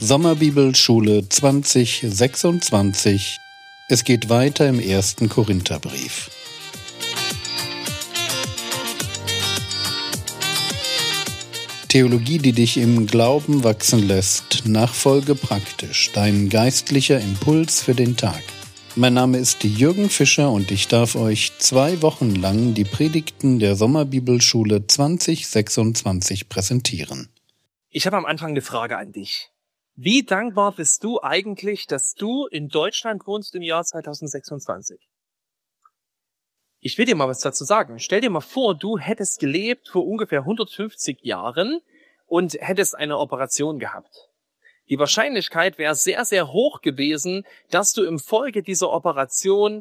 Sommerbibelschule 2026. Es geht weiter im 1. Korintherbrief. Theologie, die dich im Glauben wachsen lässt. Nachfolge praktisch. Dein geistlicher Impuls für den Tag. Mein Name ist Jürgen Fischer und ich darf euch 2 Wochen lang die Predigten der Sommerbibelschule 2026 präsentieren. Ich habe am Anfang eine Frage an dich. Wie dankbar bist du eigentlich, dass du in Deutschland wohnst im Jahr 2026? Ich will dir mal was dazu sagen. Stell dir mal vor, du hättest gelebt vor ungefähr 150 Jahren und hättest eine Operation gehabt. Die Wahrscheinlichkeit wäre sehr, sehr hoch gewesen, dass du im Folge dieser Operation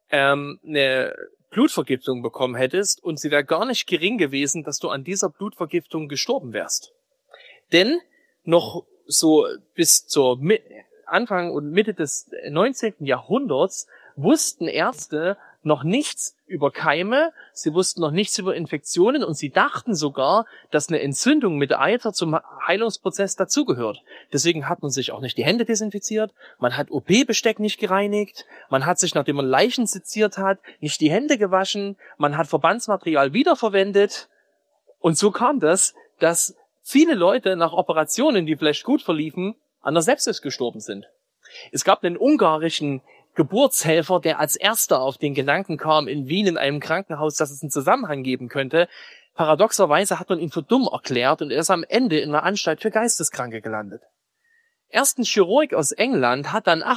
eine Blutvergiftung bekommen hättest und sie wäre gar nicht gering gewesen, dass du an dieser Blutvergiftung gestorben wärst. Denn noch so bis zur Anfang und Mitte des 19. Jahrhunderts wussten Ärzte noch nichts über Keime, sie wussten noch nichts über Infektionen und sie dachten sogar, dass eine Entzündung mit Eiter zum Heilungsprozess dazugehört. Deswegen hat man sich auch nicht die Hände desinfiziert, man hat OP-Besteck nicht gereinigt, man hat sich, nachdem man Leichen seziert hat, nicht die Hände gewaschen, man hat Verbandsmaterial wiederverwendet und so kam das, dass viele Leute nach Operationen, die vielleicht gut verliefen, an der Sepsis gestorben sind. Es gab einen ungarischen Geburtshelfer, der als erster auf den Gedanken kam, in Wien in einem Krankenhaus, dass es einen Zusammenhang geben könnte. Paradoxerweise hat man ihn für dumm erklärt und er ist am Ende in einer Anstalt für Geisteskranke gelandet. Erst ein Chirurg aus England hat dann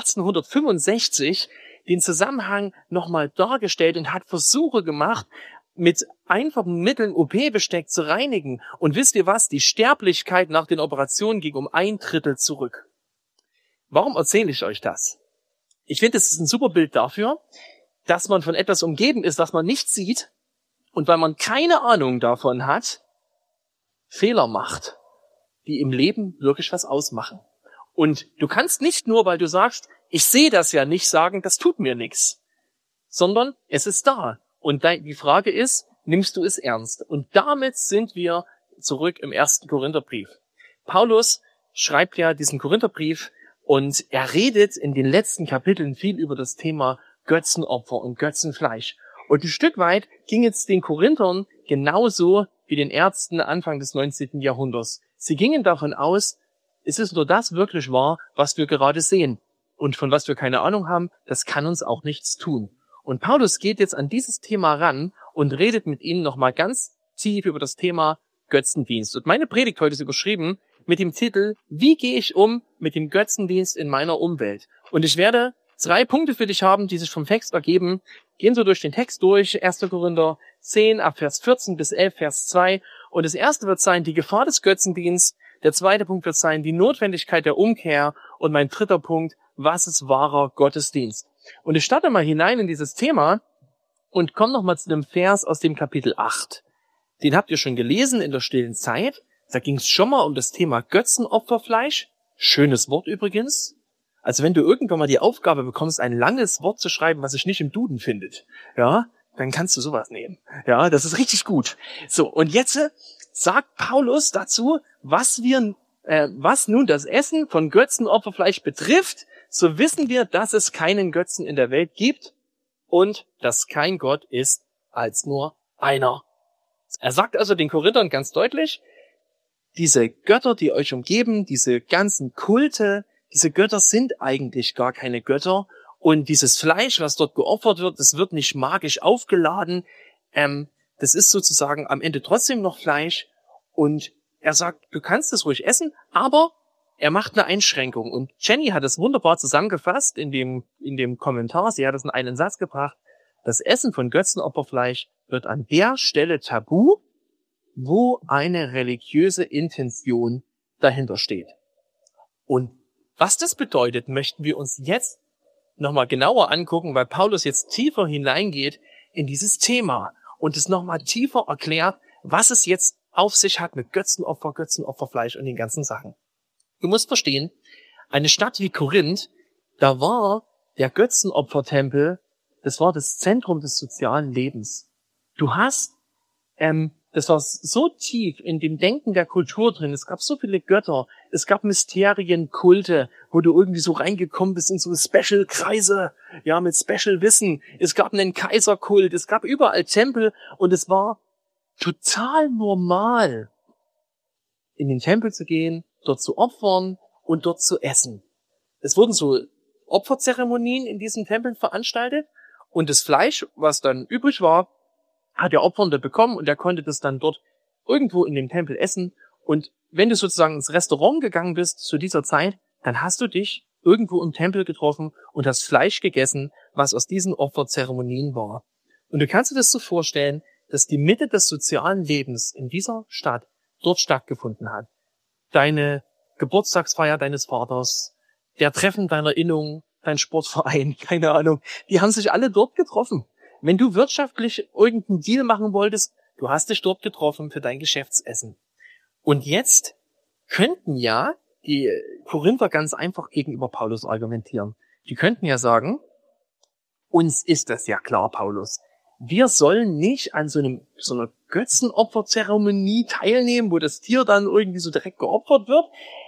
1865 den Zusammenhang nochmal dargestellt und hat Versuche gemacht, mit einfachen Mitteln OP-Besteck zu reinigen. Und wisst ihr was? Die Sterblichkeit nach den Operationen ging um 1/3 zurück. Warum erzähle ich euch das? Ich finde, es ist ein super Bild dafür, dass man von etwas umgeben ist, was man nicht sieht und weil man keine Ahnung davon hat, Fehler macht, die im Leben wirklich was ausmachen. Und du kannst nicht nur, weil du sagst, ich sehe das ja nicht, sagen, das tut mir nichts, sondern es ist da. Und die Frage ist, nimmst du es ernst? Und damit sind wir zurück im 1. Korintherbrief. Paulus schreibt ja diesen Korintherbrief und er redet in den letzten Kapiteln viel über das Thema Götzenopfer und Götzenfleisch. Und ein Stück weit ging es den Korinthern genauso wie den Ärzten Anfang des 19. Jahrhunderts. Sie gingen davon aus, es ist nur das wirklich wahr, was wir gerade sehen. Und von was wir keine Ahnung haben, das kann uns auch nichts tun. Und Paulus geht jetzt an dieses Thema ran und redet mit ihnen nochmal ganz tief über das Thema Götzendienst. Und meine Predigt heute ist überschrieben mit dem Titel, wie gehe ich um mit dem Götzendienst in meiner Umwelt? Und ich werde 3 Punkte für dich haben, die sich vom Text ergeben. Gehen so durch den Text durch, 1. Korinther 10, ab Vers 14 bis 11, Vers 2. Und das erste wird sein, die Gefahr des Götzendienstes. Der zweite Punkt wird sein, die Notwendigkeit der Umkehr. Und mein dritter Punkt, was ist wahrer Gottesdienst? Und ich starte mal hinein in dieses Thema und komme nochmal zu dem Vers aus dem Kapitel 8. Den habt ihr schon gelesen in der stillen Zeit. Da ging es schon mal um das Thema Götzenopferfleisch. Schönes Wort übrigens. Also wenn du irgendwann mal die Aufgabe bekommst, ein langes Wort zu schreiben, was sich nicht im Duden findet, ja, dann kannst du sowas nehmen. Ja, das ist richtig gut. So, und jetzt sagt Paulus dazu, was nun das Essen von Götzenopferfleisch betrifft, so wissen wir, dass es keinen Götzen in der Welt gibt und dass kein Gott ist als nur einer. Er sagt also den Korinthern ganz deutlich, diese Götter, die euch umgeben, diese ganzen Kulte, diese Götter sind eigentlich gar keine Götter und dieses Fleisch, was dort geopfert wird, das wird nicht magisch aufgeladen, das ist sozusagen am Ende trotzdem noch Fleisch und er sagt, du kannst es ruhig essen, aber er macht eine Einschränkung und Jenny hat es wunderbar zusammengefasst in dem Kommentar. Sie hat es in einen Satz gebracht. Das Essen von Götzenopferfleisch wird an der Stelle tabu, wo eine religiöse Intention dahinter steht. Und was das bedeutet, möchten wir uns jetzt nochmal genauer angucken, weil Paulus jetzt tiefer hineingeht in dieses Thema und es nochmal tiefer erklärt, was es jetzt auf sich hat mit Götzenopfer, Götzenopferfleisch und den ganzen Sachen. Du musst verstehen, eine Stadt wie Korinth, da war der Götzenopfertempel, das war das Zentrum des sozialen Lebens. Du hast Das war so tief in dem Denken der Kultur drin. Es gab so viele Götter. Es gab Mysterien, Kulte, wo du irgendwie so reingekommen bist in so Special-Kreise, ja, mit Special-Wissen. Es gab einen Kaiserkult. Es gab überall Tempel und es war total normal, in den Tempel zu gehen, dort zu opfern und dort zu essen. Es wurden so Opferzeremonien in diesen Tempeln veranstaltet und das Fleisch, was dann übrig war, hat der Opfernde bekommen und er konnte das dann dort irgendwo in dem Tempel essen. Und wenn du sozusagen ins Restaurant gegangen bist zu dieser Zeit, dann hast du dich irgendwo im Tempel getroffen und hast Fleisch gegessen, was aus diesen Opferzeremonien war. Und du kannst dir das so vorstellen, dass die Mitte des sozialen Lebens in dieser Stadt dort stattgefunden hat. Deine Geburtstagsfeier deines Vaters, der Treffen deiner Innung, dein Sportverein, keine Ahnung, die haben sich alle dort getroffen. Wenn du wirtschaftlich irgendeinen Deal machen wolltest, du hast dich dort getroffen für dein Geschäftsessen. Und jetzt könnten ja die Korinther ganz einfach gegenüber Paulus argumentieren. Die könnten ja sagen, uns ist das ja klar, Paulus. Wir sollen nicht an so einer Götzenopferzeremonie teilnehmen, wo das Tier dann irgendwie so direkt geopfert wird.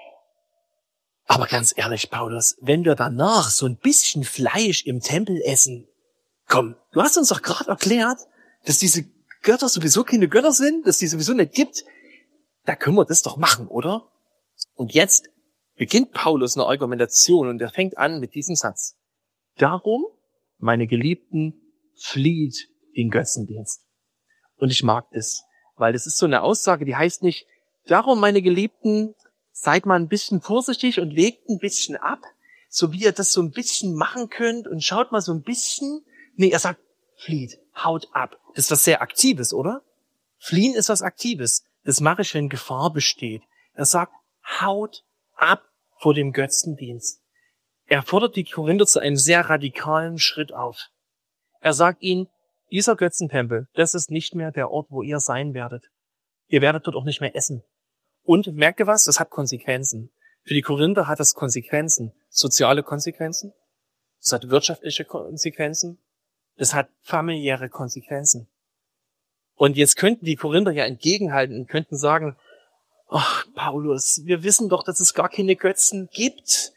Aber ganz ehrlich, Paulus, wenn wir danach so ein bisschen Fleisch im Tempel essen, komm, du hast uns doch gerade erklärt, dass diese Götter sowieso keine Götter sind, dass die sowieso nicht gibt. Da können wir das doch machen, oder? Und jetzt beginnt Paulus eine Argumentation und er fängt an mit diesem Satz. Darum, meine Geliebten, flieht den Götzendienst. Und ich mag das, weil das ist so eine Aussage, die heißt nicht, darum, meine Geliebten, seid mal ein bisschen vorsichtig und legt ein bisschen ab, so wie ihr das so ein bisschen machen könnt und schaut mal so ein bisschen. Nee, er sagt, flieht, haut ab. Das ist was sehr Aktives, oder? Fliehen ist was Aktives. Das mache ich, wenn Gefahr besteht. Er sagt, haut ab vor dem Götzendienst. Er fordert die Korinther zu einem sehr radikalen Schritt auf. Er sagt ihnen, dieser Götzentempel, das ist nicht mehr der Ort, wo ihr sein werdet. Ihr werdet dort auch nicht mehr essen. Und merkt ihr was? Das hat Konsequenzen. Für die Korinther hat das Konsequenzen. Soziale Konsequenzen. Das hat wirtschaftliche Konsequenzen. Das hat familiäre Konsequenzen. Und jetzt könnten die Korinther ja entgegenhalten und könnten sagen, ach, Paulus, wir wissen doch, dass es gar keine Götzen gibt.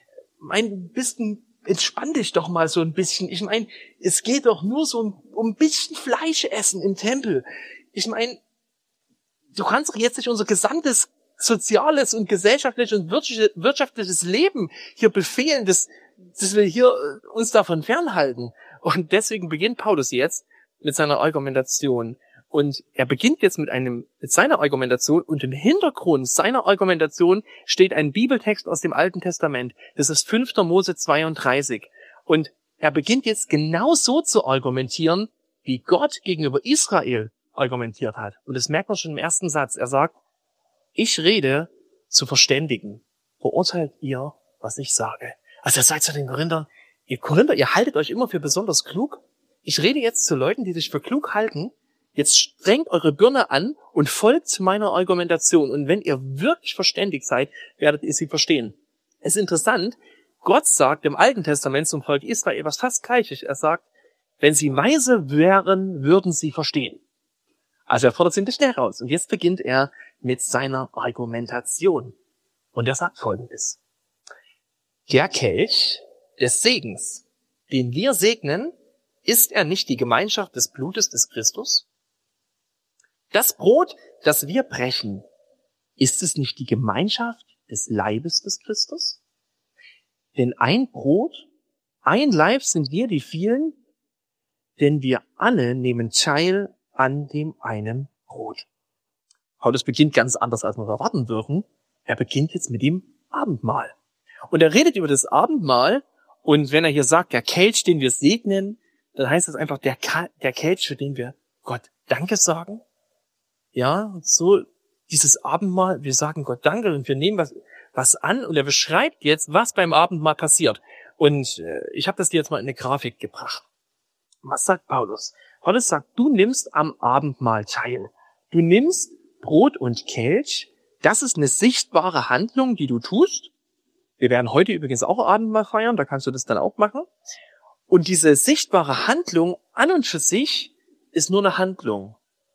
Entspann dich doch mal so ein bisschen. Ich meine, es geht doch nur so um ein bisschen Fleisch essen im Tempel. Ich meine, du kannst doch jetzt nicht unser gesamtes soziales und gesellschaftliches und wirtschaftliches Leben hier befehlen, dass wir hier uns davon fernhalten. Und deswegen beginnt Paulus jetzt mit seiner Argumentation. Und er beginnt jetzt mit seiner Argumentation und im Hintergrund seiner Argumentation steht ein Bibeltext aus dem Alten Testament. Das ist 5. Mose 32. Und er beginnt jetzt genau so zu argumentieren, wie Gott gegenüber Israel argumentiert hat. Und das merkt man schon im ersten Satz. Er sagt, ich rede zu Verständigen. Beurteilt ihr, was ich sage. Also er sagt zu den Korinthern, ihr Korinther, ihr haltet euch immer für besonders klug. Ich rede jetzt zu Leuten, die sich für klug halten. Jetzt strengt eure Birne an und folgt meiner Argumentation. Und wenn ihr wirklich verständig seid, werdet ihr sie verstehen. Es ist interessant, Gott sagt im Alten Testament zum Volk Israel was fast Gleiches. Er sagt, wenn sie weise wären, würden sie verstehen. Also er fordert sie nicht heraus. Und jetzt beginnt er mit seiner Argumentation. Und er sagt Folgendes. Der Kelch des Segens, den wir segnen, ist er nicht die Gemeinschaft des Blutes des Christus? Das Brot, das wir brechen, ist es nicht die Gemeinschaft des Leibes des Christus? Denn ein Brot, ein Leib sind wir die vielen, denn wir alle nehmen teil an dem einen Brot. Paulus beginnt ganz anders, als wir erwarten würden. Er beginnt jetzt mit dem Abendmahl. Und er redet über das Abendmahl. Und wenn er hier sagt, der Kelch, den wir segnen, dann heißt das einfach der Kelch, für den wir Gott Danke sagen. Ja, so dieses Abendmahl, wir sagen Gott Danke und wir nehmen was an. Und er beschreibt jetzt, was beim Abendmahl passiert. Und ich habe das dir jetzt mal in eine Grafik gebracht. Was sagt Paulus? Paulus sagt, du nimmst am Abendmahl teil. Du nimmst Brot und Kelch. Das ist eine sichtbare Handlung, die du tust. Wir werden heute übrigens auch Abendmahl feiern, da kannst du das dann auch machen. Und diese sichtbare Handlung an und für sich ist nur eine Handlung.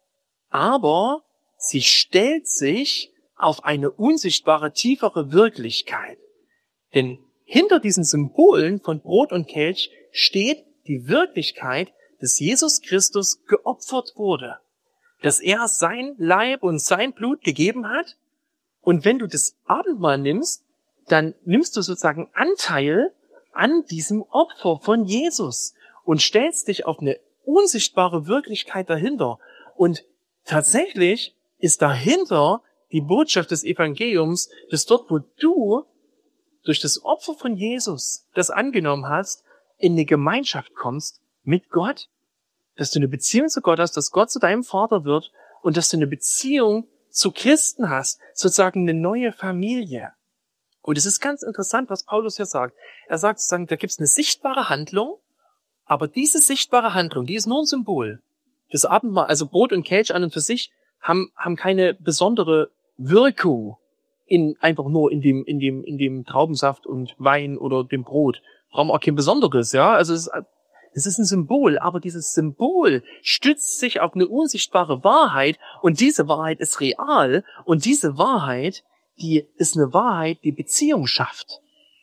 aber sie stellt sich auf eine unsichtbare, tiefere Wirklichkeit. Denn hinter diesen Symbolen von Brot und Kelch steht die Wirklichkeit, dass Jesus Christus geopfert wurde, dass er sein Leib und sein Blut gegeben hat. Und wenn du das Abendmahl nimmst, dann nimmst du sozusagen Anteil an diesem Opfer von Jesus und stellst dich auf eine unsichtbare Wirklichkeit dahinter. Und tatsächlich ist dahinter die Botschaft des Evangeliums, dass dort, wo du durch das Opfer von Jesus das angenommen hast, in eine Gemeinschaft kommst mit Gott, dass du eine Beziehung zu Gott hast, dass Gott zu deinem Vater wird und dass du eine Beziehung zu Christen hast, sozusagen eine neue Familie. Und es ist ganz interessant, was Paulus hier sagt. Er sagt sozusagen, da gibt es eine sichtbare Handlung, aber diese sichtbare Handlung, die ist nur ein Symbol. Das Abendmahl, also Brot und Kelch an und für sich, haben keine besondere Wirkung einfach nur in dem Traubensaft und Wein oder dem Brot. Brauchen wir auch kein Besonderes, ja. Also es ist ein Symbol, aber dieses Symbol stützt sich auf eine unsichtbare Wahrheit und diese Wahrheit ist real und diese Wahrheit, die ist eine Wahrheit, die Beziehung schafft.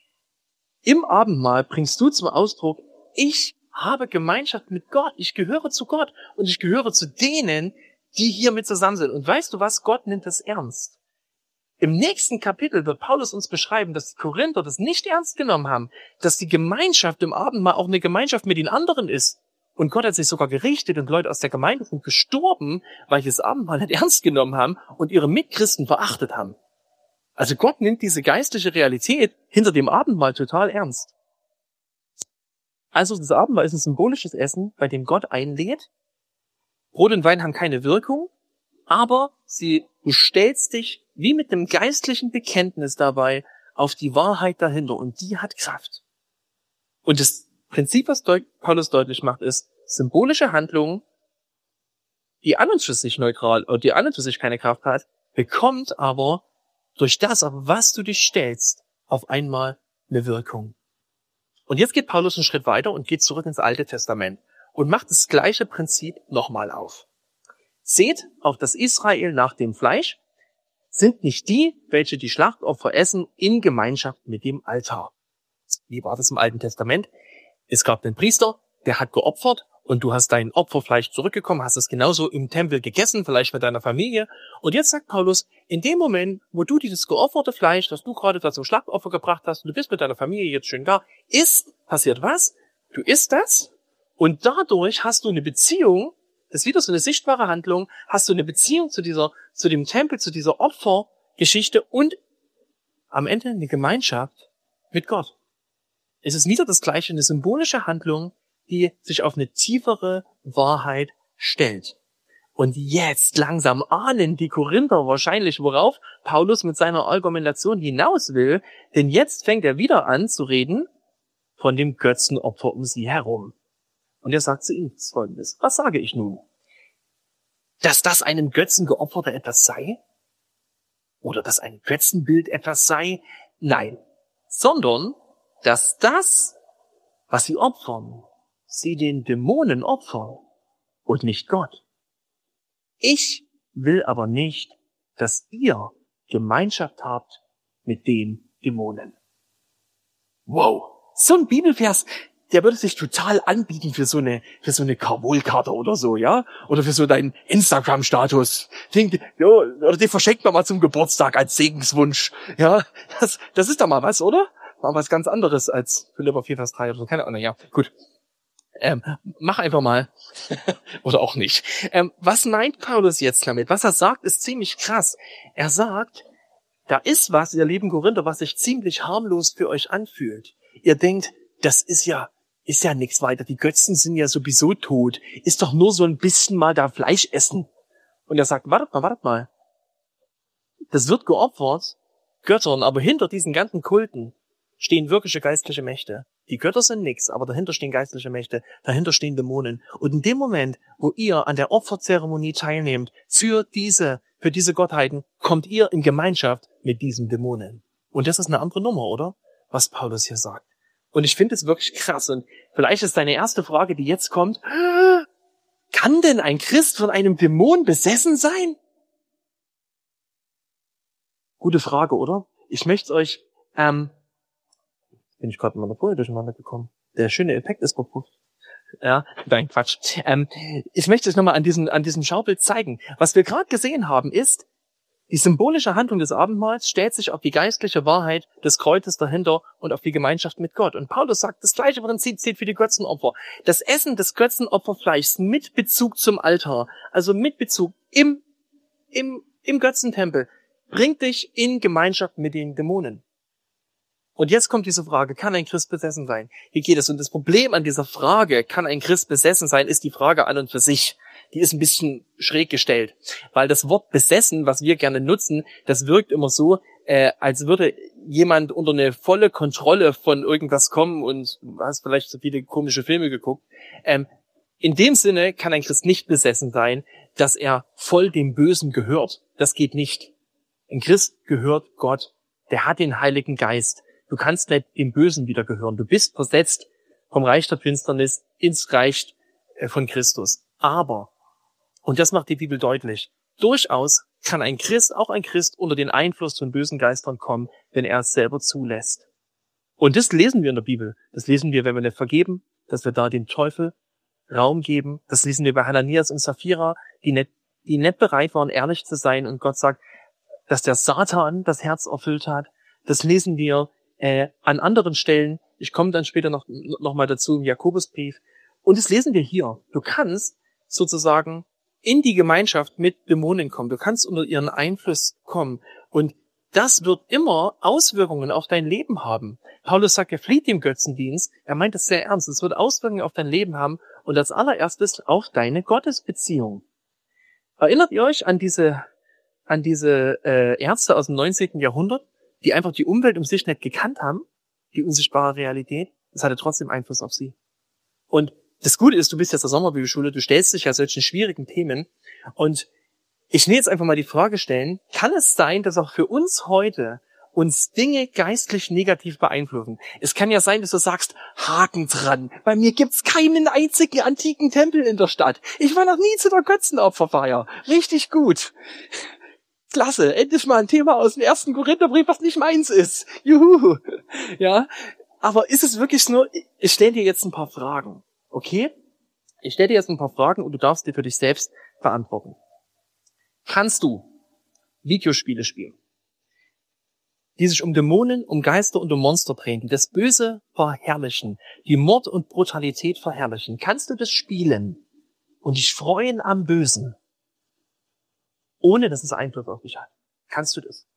Im Abendmahl bringst du zum Ausdruck, ich habe Gemeinschaft mit Gott, ich gehöre zu Gott und ich gehöre zu denen, die hier mit zusammen sind. Und weißt du was? Gott nimmt das ernst. Im nächsten Kapitel wird Paulus uns beschreiben, dass die Korinther das nicht ernst genommen haben, dass die Gemeinschaft im Abendmahl auch eine Gemeinschaft mit den anderen ist. Und Gott hat sich sogar gerichtet und Leute aus der Gemeinde sind gestorben, weil sie das Abendmahl nicht ernst genommen haben und ihre Mitchristen verachtet haben. Also Gott nimmt diese geistliche Realität hinter dem Abendmahl total ernst. Also das Abendmahl ist ein symbolisches Essen, bei dem Gott einlädt. Brot und Wein haben keine Wirkung, aber du stellst dich wie mit einem geistlichen Bekenntnis dabei auf die Wahrheit dahinter und die hat Kraft. Und das Prinzip, was Paulus deutlich macht, ist symbolische Handlungen, die an und für sich neutral oder die an und für sich keine Kraft hat, bekommt aber durch das, auf was du dich stellst, auf einmal eine Wirkung. Und jetzt geht Paulus einen Schritt weiter und geht zurück ins Alte Testament und macht das gleiche Prinzip nochmal auf. Seht, auch das Israel nach dem Fleisch sind nicht die, welche die Schlachtopfer essen, in Gemeinschaft mit dem Altar. Wie war das im Alten Testament? Es gab einen Priester, der hat geopfert und du hast dein Opferfleisch zurückgekommen, hast es genauso im Tempel gegessen, vielleicht mit deiner Familie. Und jetzt sagt Paulus, in dem Moment, wo du dieses geopferte Fleisch, das du gerade da zum Schlachtopfer gebracht hast, und du bist mit deiner Familie jetzt schön da, passiert was? Du isst das und dadurch hast du eine Beziehung, das ist wieder so eine sichtbare Handlung, hast du eine Beziehung zu dem Tempel, zu dieser Opfergeschichte und am Ende eine Gemeinschaft mit Gott. Es ist wieder das Gleiche, eine symbolische Handlung, die sich auf eine tiefere Wahrheit stellt. Und jetzt langsam ahnen die Korinther wahrscheinlich, worauf Paulus mit seiner Argumentation hinaus will, denn jetzt fängt er wieder an zu reden von dem Götzenopfer um sie herum. Und er sagt zu ihnen Folgendes: Was sage ich nun? Dass das einem Götzengeopferte etwas sei? Oder dass ein Götzenbild etwas sei? Nein, sondern dass das, was sie opfern, sie den Dämonen opfern und nicht Gott. Ich will aber nicht, dass ihr Gemeinschaft habt mit den Dämonen. Wow, so ein Bibelvers, der würde sich total anbieten für so eine Karwohl-Karte oder so, ja? Oder für so deinen Instagram-Status. Oder den verschenkt man mal zum Geburtstag als Segenswunsch. Ja, das ist doch mal was, oder? Mal was ganz anderes als Philipper 4, Vers 3 oder so. Keine Ahnung, ja, gut. Mach einfach mal. Oder auch nicht. Was meint Paulus jetzt damit? Was er sagt, ist ziemlich krass. Er sagt, da ist was, ihr lieben Korinther, was sich ziemlich harmlos für euch anfühlt. Ihr denkt, das ist ja nichts weiter. Die Götzen sind ja sowieso tot. Ist doch nur so ein bisschen mal da Fleisch essen. Und er sagt, wartet mal. Das wird geopfert Göttern, aber hinter diesen ganzen Kulten stehen wirkliche geistliche Mächte. Die Götter sind nix, aber dahinter stehen geistliche Mächte, dahinter stehen Dämonen. Und in dem Moment, wo ihr an der Opferzeremonie teilnehmt, für diese Gottheiten, kommt ihr in Gemeinschaft mit diesen Dämonen. Und das ist eine andere Nummer, oder? Was Paulus hier sagt. Und ich finde es wirklich krass. Und vielleicht ist deine erste Frage, die jetzt kommt, Kann denn ein Christ von einem Dämon besessen sein? Gute Frage, oder? Ich möchte euch, bin ich gerade mit meiner Folie durcheinander gekommen. Der schöne Effekt ist verpufft. Ja, nein, Quatsch. Ich möchte euch nochmal an diesem Schaubild zeigen. Was wir gerade gesehen haben, ist, die symbolische Handlung des Abendmahls stellt sich auf die geistliche Wahrheit des Kreuzes dahinter und auf die Gemeinschaft mit Gott. Und Paulus sagt, das gleiche Prinzip zählt für die Götzenopfer. Das Essen des Götzenopferfleischs mit Bezug zum Altar, also mit Bezug im Götzentempel, bringt dich in Gemeinschaft mit den Dämonen. Und jetzt kommt diese Frage, kann ein Christ besessen sein? Wie geht es? Und das Problem an dieser Frage, kann ein Christ besessen sein, ist die Frage an und für sich. Die ist ein bisschen schräg gestellt. Weil das Wort besessen, was wir gerne nutzen, das wirkt immer so, als würde jemand unter eine volle Kontrolle von irgendwas kommen und du hast vielleicht so viele komische Filme geguckt. In dem Sinne kann ein Christ nicht besessen sein, dass er voll dem Bösen gehört. Das geht nicht. Ein Christ gehört Gott. Der hat den Heiligen Geist. Du kannst nicht dem Bösen wieder gehören. Du bist versetzt vom Reich der Finsternis ins Reich von Christus. Aber, und das macht die Bibel deutlich, durchaus kann ein Christ, auch ein Christ, unter den Einfluss von bösen Geistern kommen, wenn er es selber zulässt. Und das lesen wir in der Bibel. Das lesen wir, wenn wir nicht vergeben, dass wir da dem Teufel Raum geben. Das lesen wir bei Hananias und Sapphira, die nicht bereit waren, ehrlich zu sein. Und Gott sagt, dass der Satan das Herz erfüllt hat. Das lesen wir an anderen Stellen. Ich komme dann später noch mal dazu im Jakobusbrief. Und das lesen wir hier. Du kannst sozusagen in die Gemeinschaft mit Dämonen kommen. Du kannst unter ihren Einfluss kommen. Und das wird immer Auswirkungen auf dein Leben haben. Paulus sagt, er flieht dem Götzendienst. Er meint das sehr ernst. Es wird Auswirkungen auf dein Leben haben und als allererstes auf deine Gottesbeziehung. Erinnert ihr euch an diese Ärzte aus dem 19. Jahrhundert, die einfach die Umwelt um sich nicht gekannt haben, die unsichtbare Realität? Das hatte trotzdem Einfluss auf sie. Und das Gute ist, du bist jetzt der Sommerbibelschule, du stellst dich ja solchen schwierigen Themen. Und ich will jetzt einfach mal die Frage stellen, kann es sein, dass auch für uns heute uns Dinge geistlich negativ beeinflussen? Es kann ja sein, dass du sagst, Haken dran, bei mir gibt's keinen einzigen antiken Tempel in der Stadt. Ich war noch nie zu der Götzenopferfeier. Richtig gut. Klasse, endlich mal ein Thema aus dem 1. Korintherbrief, was nicht meins ist. Juhu. Ja, aber ist es wirklich nur, ich stelle dir jetzt ein paar Fragen, okay? Ich stelle dir jetzt ein paar Fragen und du darfst dir für dich selbst beantworten. Kannst du Videospiele spielen, die sich um Dämonen, um Geister und um Monster drehen, die das Böse verherrlichen, die Mord und Brutalität verherrlichen? Kannst du das spielen und dich freuen am Bösen, ohne dass es Einfluss auf dich hat? Kannst du das?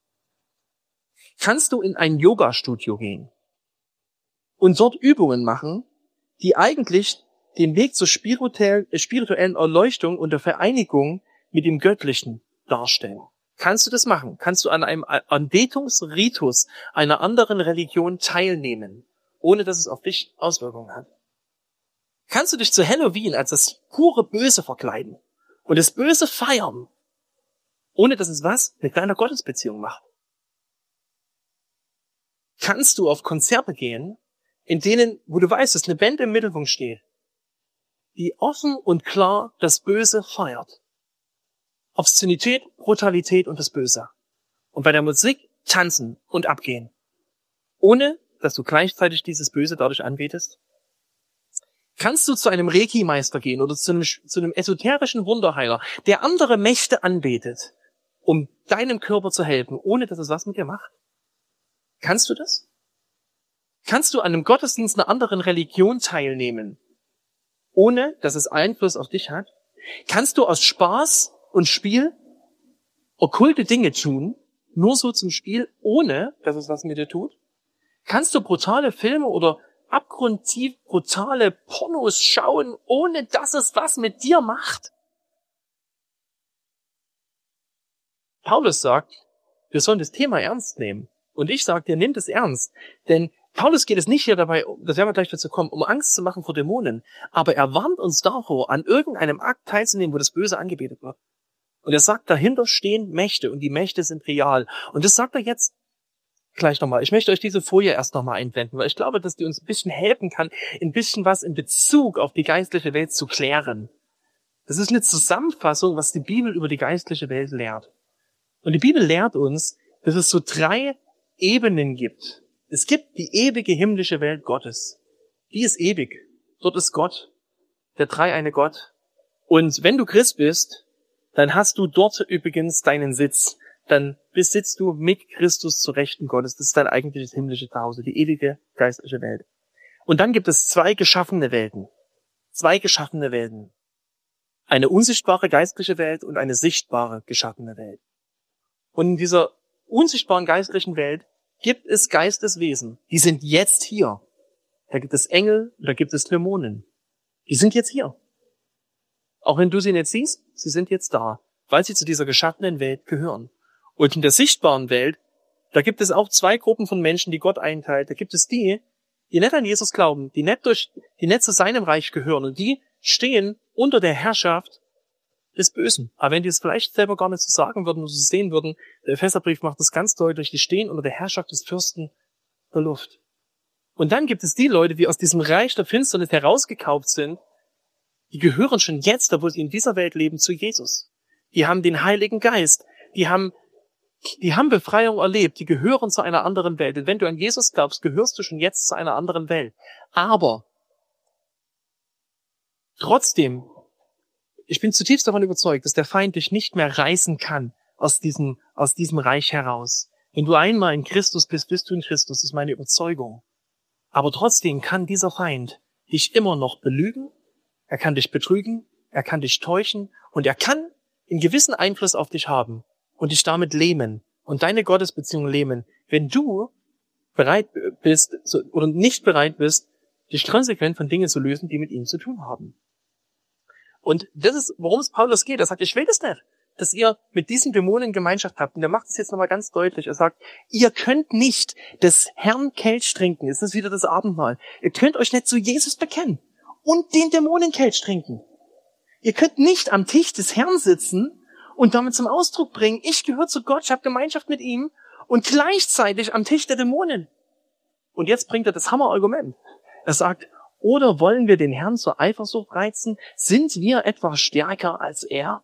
Kannst du in ein Yoga-Studio gehen und dort Übungen machen, die eigentlich den Weg zur spirituellen Erleuchtung und der Vereinigung mit dem Göttlichen darstellen? Kannst du das machen? Kannst du an einem Anbetungsritus einer anderen Religion teilnehmen, ohne dass es auf dich Auswirkungen hat? Kannst du dich zu Halloween als das pure Böse verkleiden und das Böse feiern, ohne dass es was mit deiner Gottesbeziehung macht? Kannst du auf Konzerte gehen, in denen, wo du weißt, dass eine Band im Mittelpunkt steht, die offen und klar das Böse feiert? Obszönität, Brutalität und das Böse. Und bei der Musik tanzen und abgehen, ohne dass du gleichzeitig dieses Böse dadurch anbetest? Kannst du zu einem Reiki-Meister gehen oder zu einem esoterischen Wunderheiler, der andere Mächte anbetet, um deinem Körper zu helfen, ohne dass es was mit dir macht? Kannst du das? Kannst du an einem Gottesdienst einer anderen Religion teilnehmen, ohne dass es Einfluss auf dich hat? Kannst du aus Spaß und Spiel okkulte Dinge tun, nur so zum Spiel, ohne dass es was mit dir tut? Kannst du brutale Filme oder abgrundtief brutale Pornos schauen, ohne dass es was mit dir macht? Paulus sagt, wir sollen das Thema ernst nehmen. Und ich sage dir, nimm das ernst. Denn Paulus geht es nicht hier dabei, das werden wir gleich dazu kommen, um Angst zu machen vor Dämonen. Aber er warnt uns davor, an irgendeinem Akt teilzunehmen, wo das Böse angebetet wird. Und er sagt, dahinter stehen Mächte und die Mächte sind real. Und das sagt er jetzt gleich nochmal. Ich möchte euch diese Folie erst nochmal einblenden, weil ich glaube, dass die uns ein bisschen helfen kann, ein bisschen was in Bezug auf die geistliche Welt zu klären. Das ist eine Zusammenfassung, was die Bibel über die geistliche Welt lehrt. Und die Bibel lehrt uns, dass es so 3 Ebenen gibt. Es gibt die ewige himmlische Welt Gottes. Die ist ewig. Dort ist Gott, der dreieine Gott. Und wenn du Christ bist, dann hast du dort übrigens deinen Sitz. Dann besitzt du mit Christus zur Rechten Gottes. Das ist dein eigentliches himmlische Zuhause, die ewige geistliche Welt. Und dann gibt es 2 geschaffene Welten. 2 geschaffene Welten. Eine unsichtbare geistliche Welt und eine sichtbare geschaffene Welt. Und in dieser unsichtbaren geistlichen Welt gibt es Geisteswesen. Die sind jetzt hier. Da gibt es Engel und da gibt es Dämonen. Die sind jetzt hier. Auch wenn du sie nicht siehst, sie sind jetzt da, weil sie zu dieser geschaffenen Welt gehören. Und in der sichtbaren Welt, da gibt es auch 2 Gruppen von Menschen, die Gott einteilt. Da gibt es die nicht an Jesus glauben, die nicht zu seinem Reich gehören und die stehen unter der Herrschaft des Bösen. Aber wenn die es vielleicht selber gar nicht so sagen würden oder so sehen würden, der Epheserbrief macht das ganz deutlich, die stehen unter der Herrschaft des Fürsten der Luft. Und dann gibt es die Leute, die aus diesem Reich der Finsternis herausgekauft sind, die gehören schon jetzt, obwohl sie in dieser Welt leben, zu Jesus. Die haben den Heiligen Geist, die haben Befreiung erlebt, die gehören zu einer anderen Welt. Und wenn du an Jesus glaubst, gehörst du schon jetzt zu einer anderen Welt. Aber trotzdem, ich bin zutiefst davon überzeugt, dass der Feind dich nicht mehr reißen kann aus diesem Reich heraus. Wenn du einmal in Christus bist, bist du in Christus, das ist meine Überzeugung. Aber trotzdem kann dieser Feind dich immer noch belügen, er kann dich betrügen, er kann dich täuschen und er kann einen gewissen Einfluss auf dich haben und dich damit lähmen und deine Gottesbeziehung lähmen, wenn du bereit bist oder nicht bereit bist, dich konsequent von Dingen zu lösen, die mit ihm zu tun haben. Und das ist, worum es Paulus geht. Er sagt, ich will das nicht, dass ihr mit diesen Dämonen Gemeinschaft habt. Und er macht es jetzt nochmal ganz deutlich. Er sagt, ihr könnt nicht des Herrn Kelch trinken. Es ist wieder das Abendmahl. Ihr könnt euch nicht zu Jesus bekennen und den Dämonenkelch trinken. Ihr könnt nicht am Tisch des Herrn sitzen und damit zum Ausdruck bringen, ich gehöre zu Gott, ich habe Gemeinschaft mit ihm und gleichzeitig am Tisch der Dämonen. Und jetzt bringt er das Hammerargument. Er sagt, oder wollen wir den Herrn zur Eifersucht reizen? Sind wir etwa stärker als er?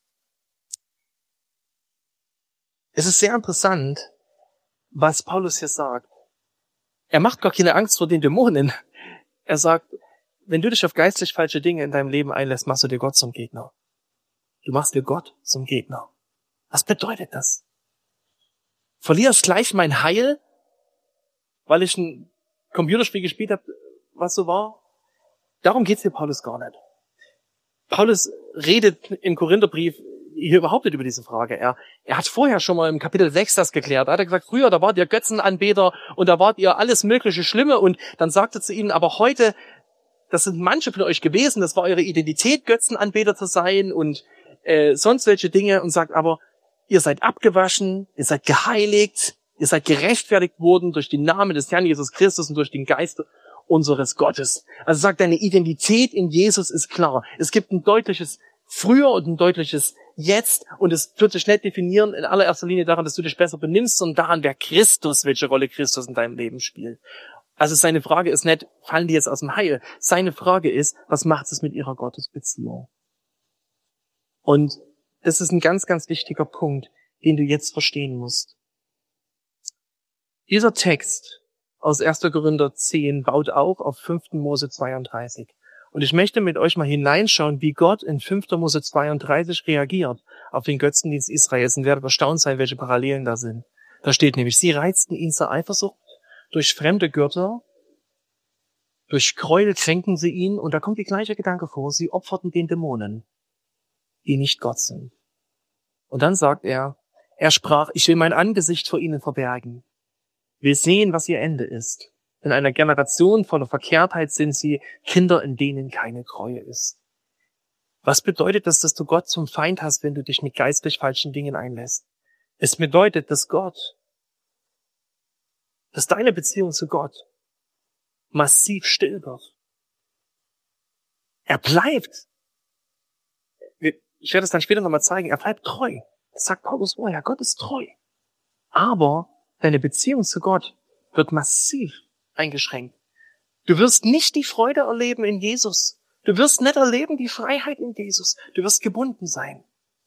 Es ist sehr interessant, was Paulus hier sagt. Er macht gar keine Angst vor den Dämonen. Er sagt, wenn du dich auf geistlich falsche Dinge in deinem Leben einlässt, machst du dir Gott zum Gegner. Du machst dir Gott zum Gegner. Was bedeutet das? Verlierst gleich mein Heil, weil ich ein Computerspiel gespielt habe, was so war? Darum geht's hier Paulus gar nicht. Paulus redet im Korintherbrief hier überhaupt nicht über diese Frage. Er hat vorher schon mal im Kapitel 6 das geklärt. Da hat er gesagt, früher, da wart ihr Götzenanbeter und da wart ihr alles mögliche Schlimme und dann sagt er zu ihnen, aber heute, das sind manche von euch gewesen, das war eure Identität, Götzenanbeter zu sein und sonst welche Dinge und sagt, aber ihr seid abgewaschen, ihr seid geheiligt, ihr seid gerechtfertigt worden durch den Namen des Herrn Jesus Christus und durch den Geist unseres Gottes. Also sagt, deine Identität in Jesus ist klar. Es gibt ein deutliches Früher und ein deutliches Jetzt und es wird sich nicht definieren in allererster Linie daran, dass du dich besser benimmst, sondern daran, wer Christus, welche Rolle Christus in deinem Leben spielt. Also seine Frage ist nicht, fallen die jetzt aus dem Heil? Seine Frage ist, was macht es mit ihrer Gottesbeziehung? Und das ist ein ganz, ganz wichtiger Punkt, den du jetzt verstehen musst. Dieser Text aus 1. Korinther 10 baut auch auf 5. Mose 32. Und ich möchte mit euch mal hineinschauen, wie Gott in 5. Mose 32 reagiert auf den Götzendienst Israels und werdet erstaunt sein, welche Parallelen da sind. Da steht nämlich, sie reizten ihn zur Eifersucht durch fremde Götter, durch Gräuel kränken sie ihn und da kommt die gleiche Gedanke vor, sie opferten den Dämonen, die nicht Gott sind. Und dann sagt er sprach, ich will mein Angesicht vor ihnen verbergen, will sehen, was ihr Ende ist. In einer Generation voller Verkehrtheit sind sie Kinder, in denen keine Treue ist. Was bedeutet das, dass du Gott zum Feind hast, wenn du dich mit geistlich falschen Dingen einlässt? Es bedeutet, dass deine Beziehung zu Gott massiv still wird. Er bleibt, ich werde es dann später nochmal zeigen, er bleibt treu. Das sagt Paulus vorher, Gott ist treu. Aber deine Beziehung zu Gott wird massiv eingeschränkt. Du wirst nicht die Freude erleben in Jesus, Du wirst nicht erleben die Freiheit in Jesus. Du wirst gebunden sein.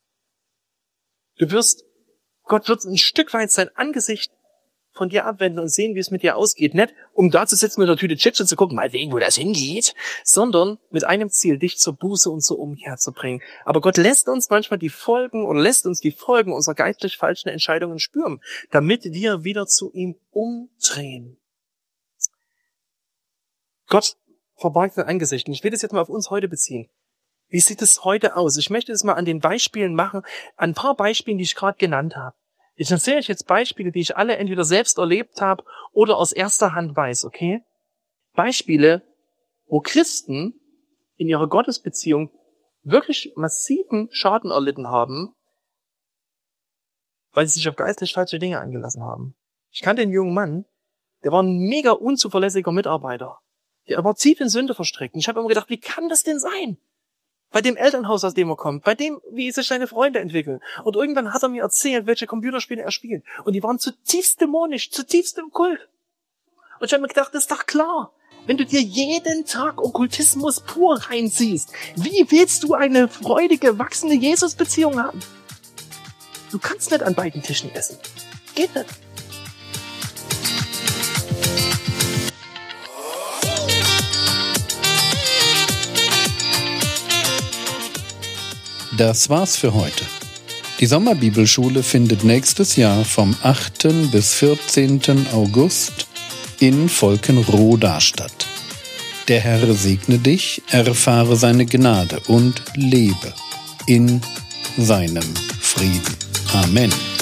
Gott wird ein Stück weit sein Angesicht von dir abwenden und sehen, wie es mit dir ausgeht. Nicht, um da zu sitzen mit einer Tüte Chips und zu gucken, mal sehen, wo das hingeht, sondern mit einem Ziel, dich zur Buße und zur Umkehr zu bringen. Aber Gott lässt uns manchmal die Folgen unserer geistlich falschen Entscheidungen spüren, damit wir wieder zu ihm umdrehen. Gott verbargt sein Angesicht. Und ich will das jetzt mal auf uns heute beziehen. Wie sieht es heute aus? Ich möchte es mal an den Beispielen machen, an ein paar Beispielen, die ich gerade genannt habe. Ich erzähle euch jetzt Beispiele, die ich alle entweder selbst erlebt habe oder aus erster Hand weiß, okay? Beispiele, wo Christen in ihrer Gottesbeziehung wirklich massiven Schaden erlitten haben, weil sie sich auf geistlich falsche Dinge eingelassen haben. Ich kannte einen jungen Mann, der war ein mega unzuverlässiger Mitarbeiter. Der war tief in Sünde verstrickt. Und ich habe immer gedacht, wie kann das denn sein? Bei dem Elternhaus, aus dem er kommt, bei dem, wie sich seine Freunde entwickeln. Und irgendwann hat er mir erzählt, welche Computerspiele er spielt. Und die waren zutiefst dämonisch, zutiefst im Kult. Und ich habe mir gedacht, das ist doch klar. Wenn du dir jeden Tag Okkultismus pur reinziehst, wie willst du eine freudige, wachsende Jesus-Beziehung haben? Du kannst nicht an beiden Tischen essen. Geht nicht. Das war's für heute. Die Sommerbibelschule findet nächstes Jahr vom 8. bis 14. August in Volkenroda statt. Der Herr segne dich, erfahre seine Gnade und lebe in seinem Frieden. Amen.